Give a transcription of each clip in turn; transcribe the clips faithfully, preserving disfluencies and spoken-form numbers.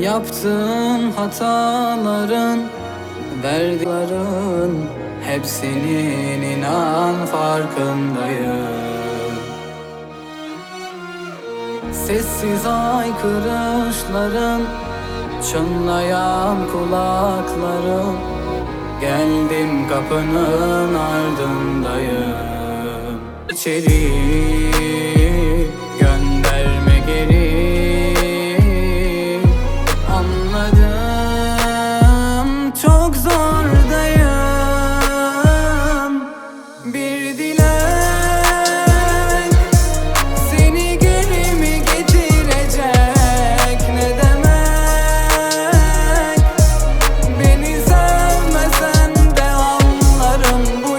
Yaptığım hataların, verdiklerin hepsinin inan farkındayım. Sessiz aykırışların, çınlayan kulaklarım, geldim kapının ardındayım. İçeri gönderme geri, anladım çok zordayım. Bir dilek seni geri mi getirecek, ne demek? Beni sevmesen de anlarım bu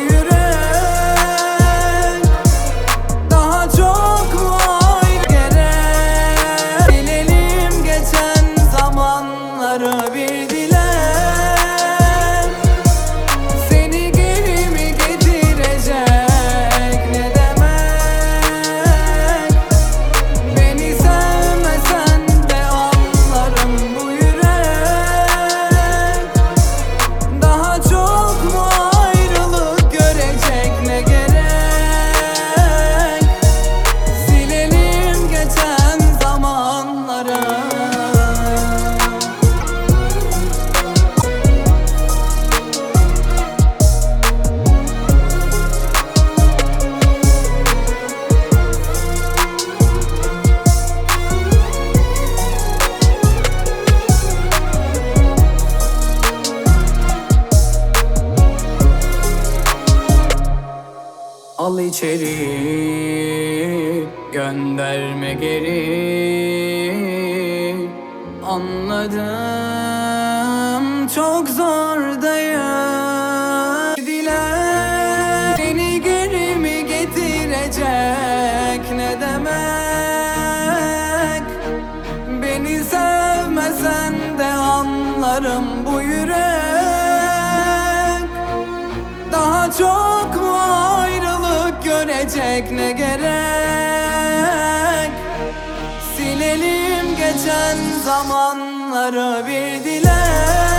yürek. Daha çok mu ayrı gerek? Bilelim geçen zamanları. Bir dilek seni geri mi getirecek, ne demek? Beni sevmesen de anlarım bu yürek. Daha çok mu ayrılık görecek, ne gerek? Silelim geçen zamanları. Al içeri gönderme geri, anladım çok zordayım. Dilek seni geri mi getirecek, ne demek? Beni sevmesen de anlarım bu yürek. Daha çok mu ayrılık görecek, ne gerek? Silelim geçen zamanları. Bir dilek